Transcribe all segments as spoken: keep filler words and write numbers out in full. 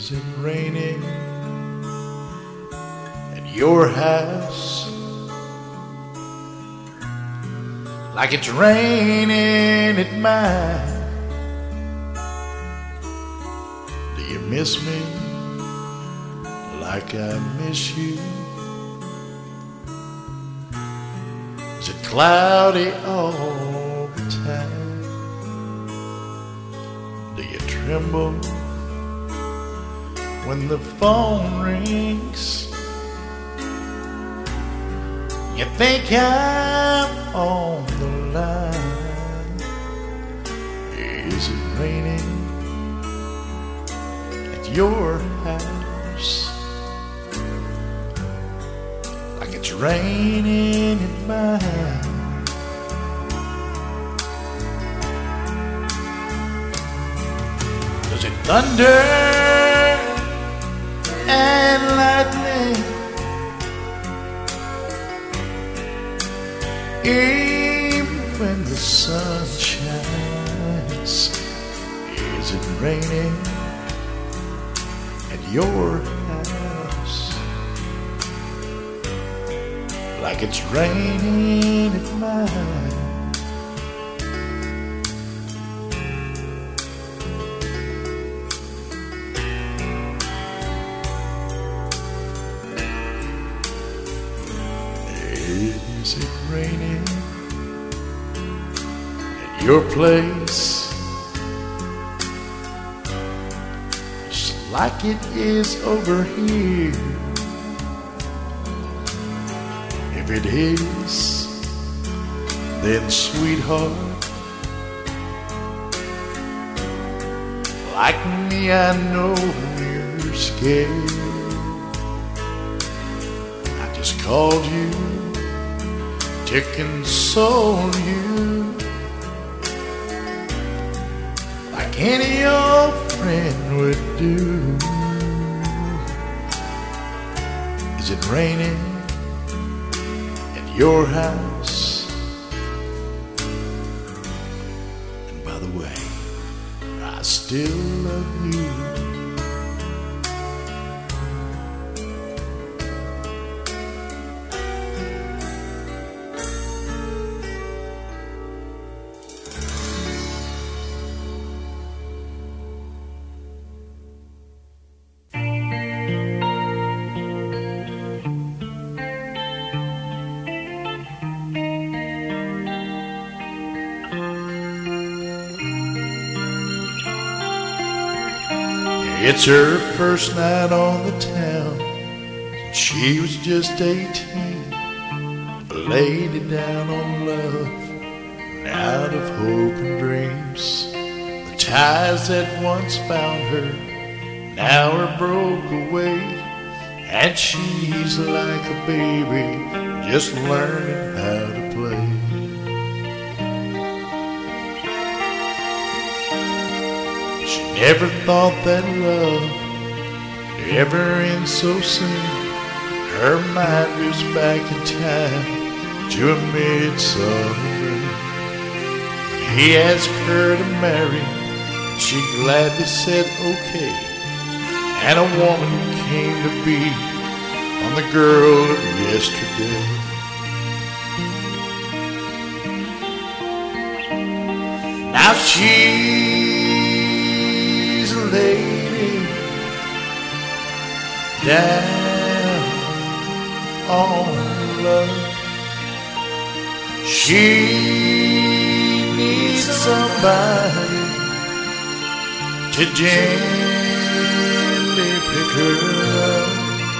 Is it raining at your house like it's raining at mine? Do you miss me like I miss you? Is it cloudy all the time? Do you tremble when the phone rings? You think I'm on the line? Is it raining at your house like it's raining at mine? Does it thunder and lightning even when the sun shines? Is it raining at your house like it's raining at mine? Is it raining at your place just like it is over here? If it is, then sweetheart, like me, I know you're scared. I just called you to console you like any old friend would do. Is it raining at your house? And by the way, I still love you. It's her first night on the town. She was just eighteen, a lady down on love and out of hope and dreams. The ties that once bound her now are broke away, and she's like a baby just learning how to play. Never thought that love would ever end so soon. Her mind was back in time to a midsummer moon. When he asked her to marry, she gladly said okay, and a woman came to be on the girl of yesterday. Now she lady down on love. She needs somebody to gently pick her up.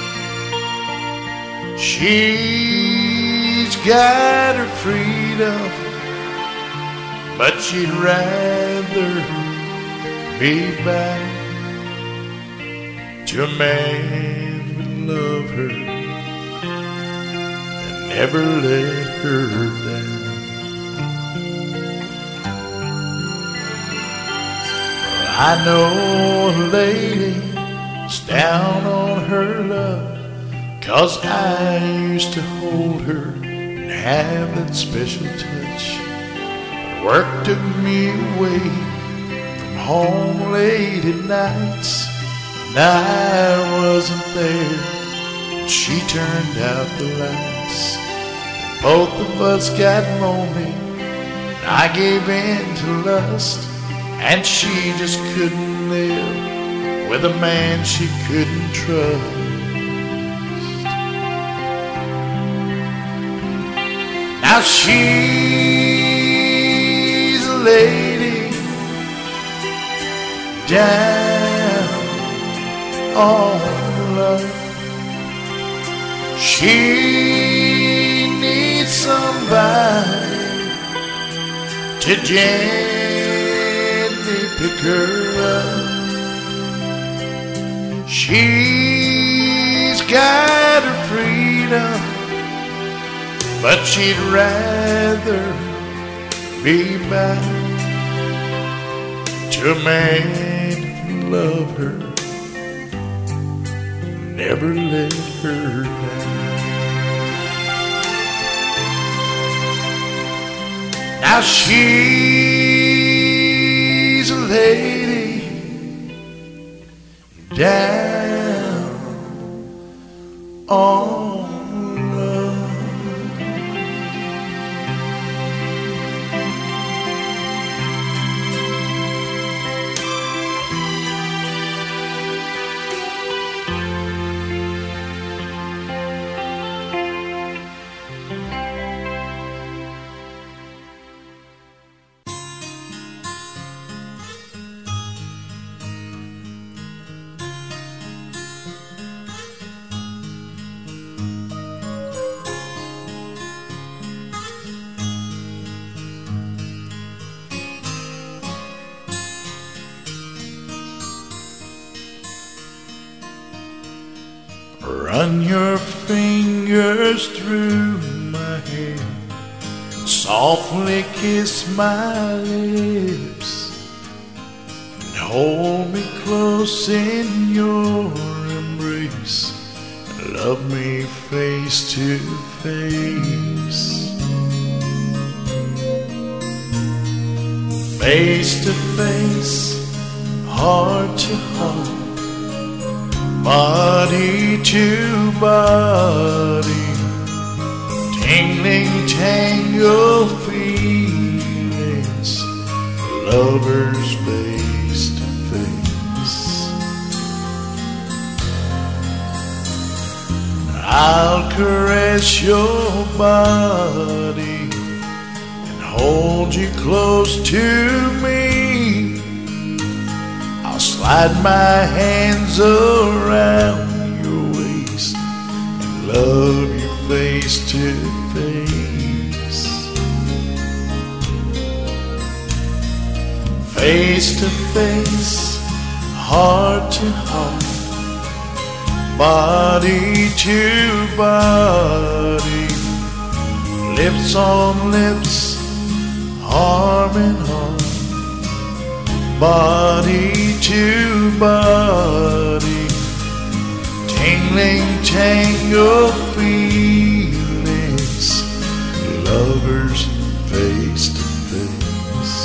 She's got her freedom, but she'd rather be back to a man who would love her and never let her down. Well, I know a lady is down on her love, 'cause I used to hold her and have that special touch. But work took me away home late at nights. and I wasn't there. She turned out the lights. Both of us got lonely. I gave in to lust, and she just couldn't live with a man she couldn't trust. Now she's a lady down on love. She needs somebody to gently pick her up. She's got her freedom, but she'd rather be back to a man who loved her, never let her down. Now she's a lady down on love. Run your fingers through my hair, softly kiss my lips, and hold me close in your embrace, and love me face to face. Face to face, heart to heart, body to body, tingling tangle feelings, lovers face to face. I'll caress your body and hold you close to me. I'll slide my hands around your waist and love you face to face. Face to face, heart to heart, body to body, lips on lips, arm in arm, body to body, tingling tangle feelings, lovers face to face.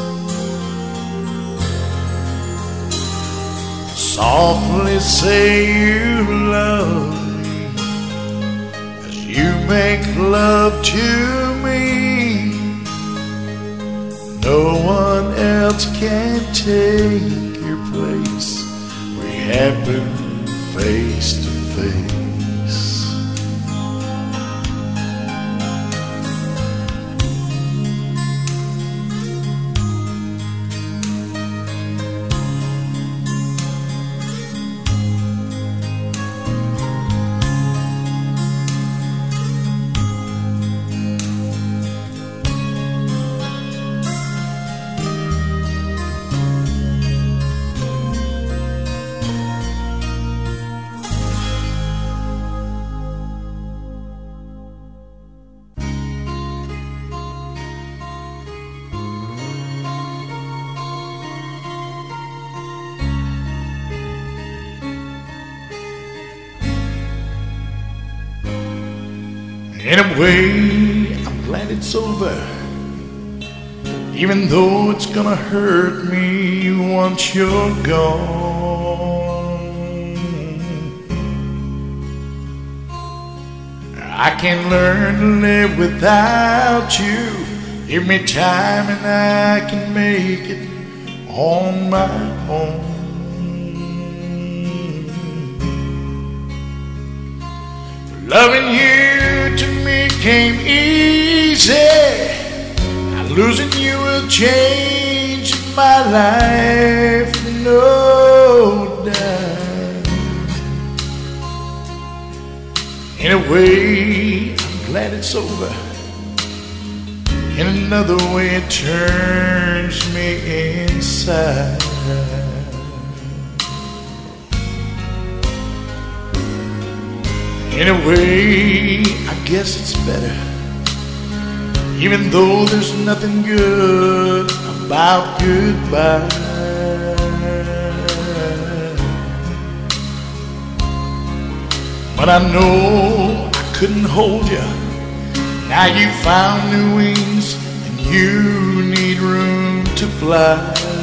Softly say you love me as you make love to me. No one else can take your place. We happen face to face. In a way, I'm glad it's over, even though it's gonna hurt me once you're gone. I can learn to live without you. Give me time and I can make it on my own. Loving you to me came easy. Losing you will change my life, no doubt. In a way, I'm glad it's over. In another way, it turns me inside. In a way, I guess it's better, even though there's nothing good about goodbye. But I know I couldn't hold you. Now you found new wings and you need room to fly.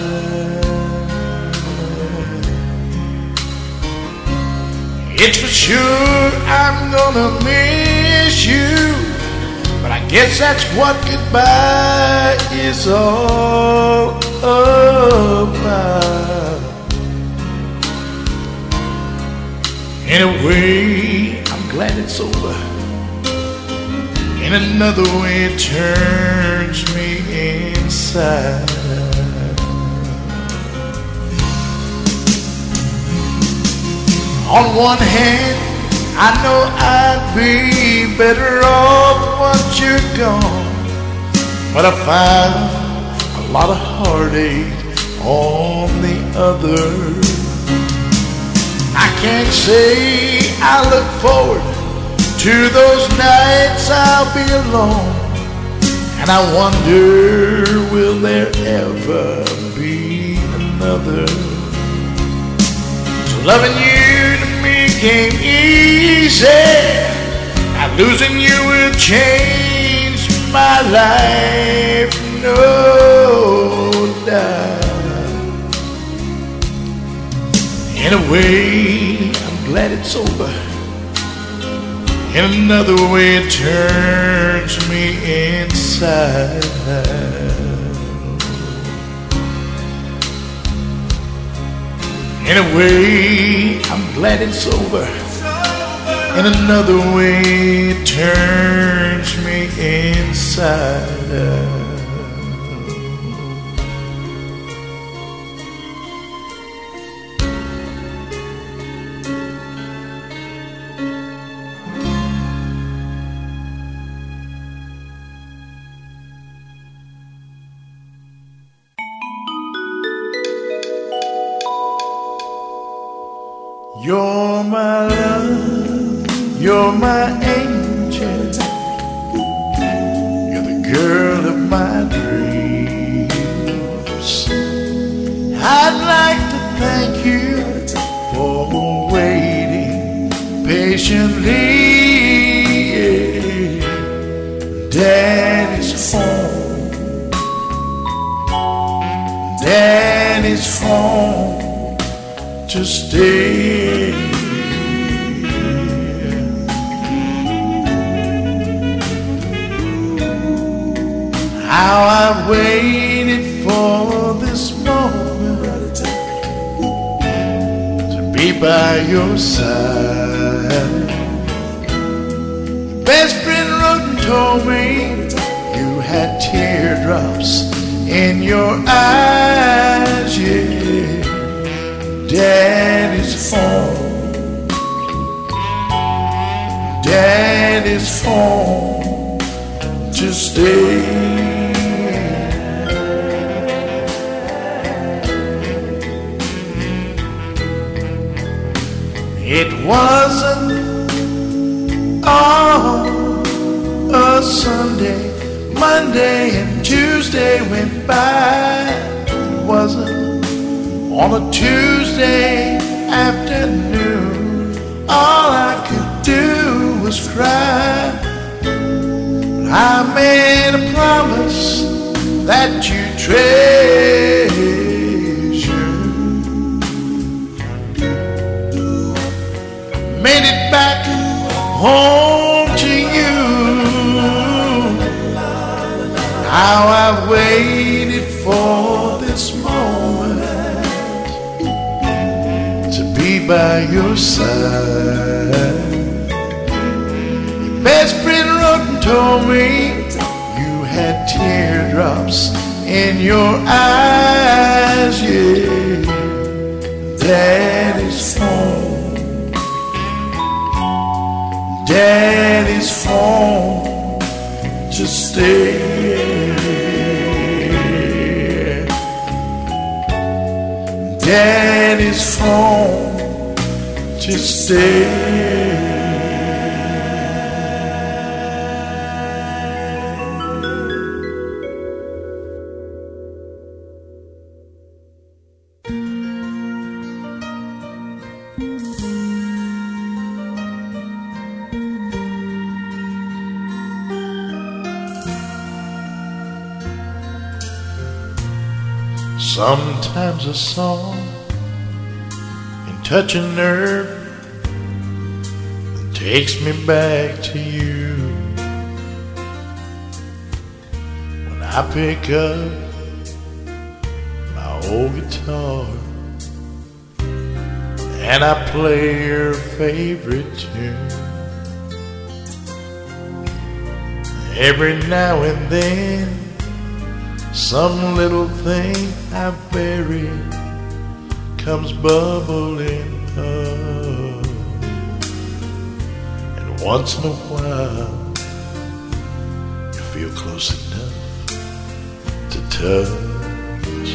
It's for sure I'm gonna miss you, but I guess that's what goodbye is all about. In a way, I'm glad it's over. In another way, it turns me inside. On one hand, I know I'd be better off once you're gone, but I found a lot of heartache on the other. I can't say I look forward to those nights I'll be alone, and I wonder, will there ever be another? So loving you to me came easy. Now losing you will change my life, no doubt. In a way, I'm glad it's over. In another way, it turns me inside. In a way, I'm glad it's over. In another way, it turns me inside. You're my love, you're my angel, you're the girl of my dreams. I'd like to thank you for waiting patiently. Daddy's home, Daddy's home to stay. How I've waited for this moment to be by your side. Best friend wrote and told me you had teardrops in your eyes, yeah. Daddy's home, Daddy's home to stay. It wasn't all a Sunday, Monday and Tuesday went by. It wasn't on a Tuesday afternoon, all I could do was cry. I made a promise that you treasure. Made it back home to you. how I've waited for this moment to be by your side. Your best friend wrote and told me you had teardrops in your eyes, yeah. Daddy's home, Daddy's phone, just stay. Daddy's phone, just stay. Sometimes a song can touch a nerve that takes me back to you. When I pick up my old guitar and I play your favorite tune, every now and then some little thing I buried comes bubbling up, and once in a while you feel close enough to touch.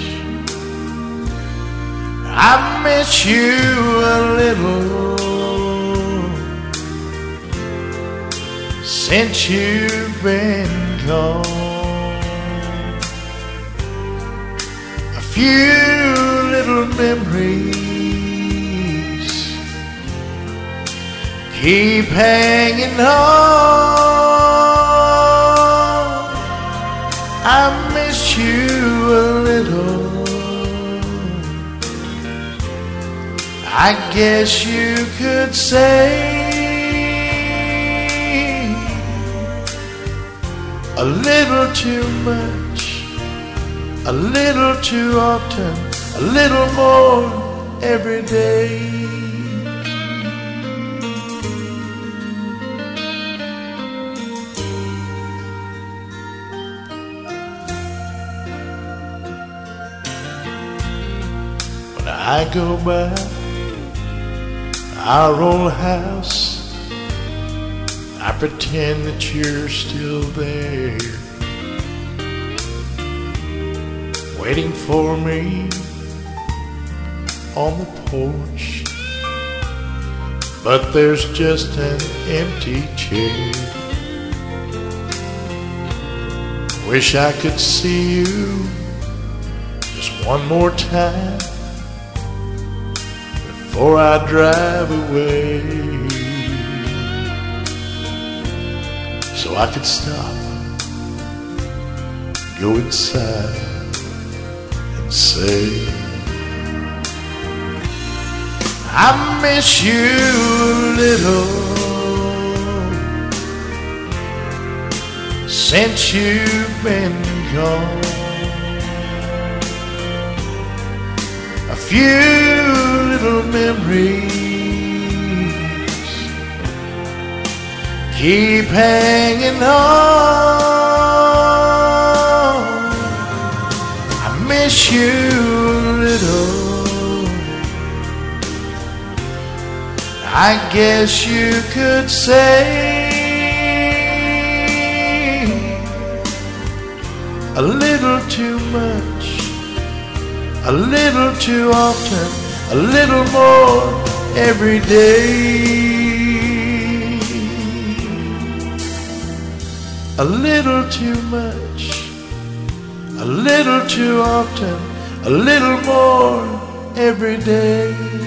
I miss you a little since you've been gone. Few little memories keep hanging on. I miss you a little, I guess you could say. A little too much, a little too often, a little more every day. When I go by our old house, I pretend that you're still there, waiting for me on the porch. But there's just an empty chair. Wish I could see you just one more time before I drive away, so I could stop, go inside, say, I miss you a little since you've been gone. A few little memories keep hanging on. I miss you a little, I guess you could say. A little too much, a little too often, a little more every day. A little too much, a little too often, a little more every day.